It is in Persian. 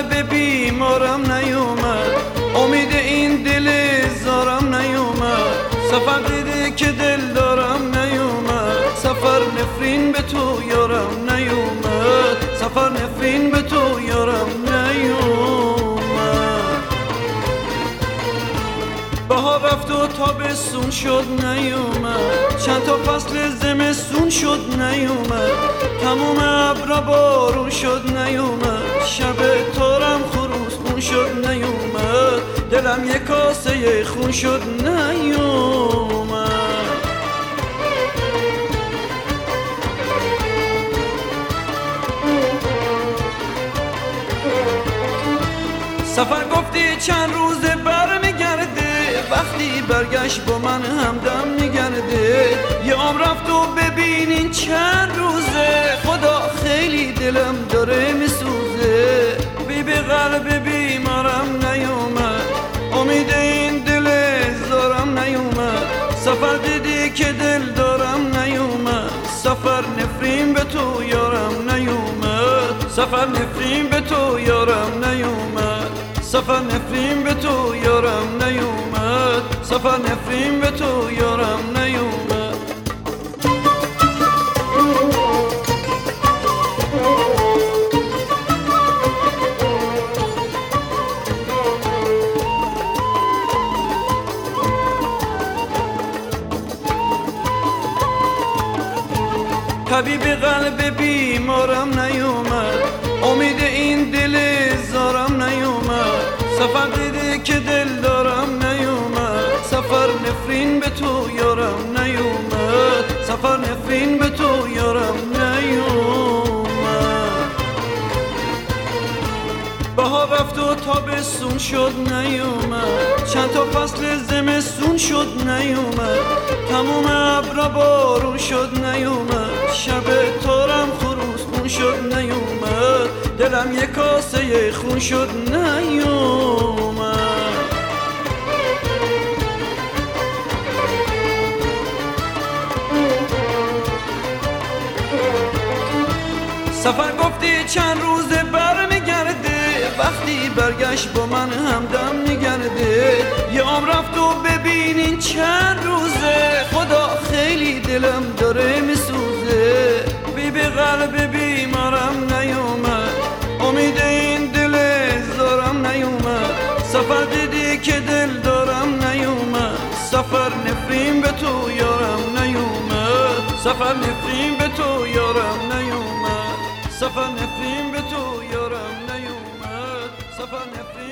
قلب بیمارم نیومد، امید این دل زارم نیومد. سفر دیده که دل دارم نیومد، سفر نفرین به تو یارم نیومد، سفر نفرین به تو یارم نیومد. بهار رفت و تابستون شد نیومد، چند تا فصل زمستون شد نیومد. تموم ابرا بارون شد نیومد، شب تارم خروس خون شد نیومد. دلم یک کاسه خون شد نیومد. سفر گفتی چند روزه برمیگرده، وقتی برگشت با من همدم میگرده. یه عمر رفت و ببینین چند روزه، خدا خیلی دلم داره میسوزه. بی قلب بیمارم نیومد، امید این دل زارم نیومد. سفر دیدی که دل دارم نیومد، سفر نفرین به تو یارم نیومد، سفر نفرین به تو یارم نیومد، سفر نفرین به تو یارم نیومد، سفر نفرین به تو یارم نیومد. طبیب قلب بیمارم نیومد، امید این دل زارم نیومد. سفر دیده که دل دارم نیومد، سفر نفرین به تو یارم نیومد، سفر نفرین به تو یارم نیومد. بهار رفت و تابستون شد نیومد، چند تا فصل زمستون شد نیومد. تموم ابرا بارون شد نیومد، شب تارم خروس خون شد نیومد. دلم یک کاسه خون شد نیومد. سفر گفتی چند روزه برمیگرده، وقتی برگشت با من همدم میگرده. یه عمر رفت و ببینین چند روزه، خدا خیلی دلم داره میسوزه. بی قلب بیمارم نیومد، امید این دل زارم نیومد. سفر دیدی که دل دارم نیومد، سفر نفرین به تو یارم نیومد، سفر نفرین به تو یارم نیومد، سفر نفرین به تو یارم نیومد، سفر نفرین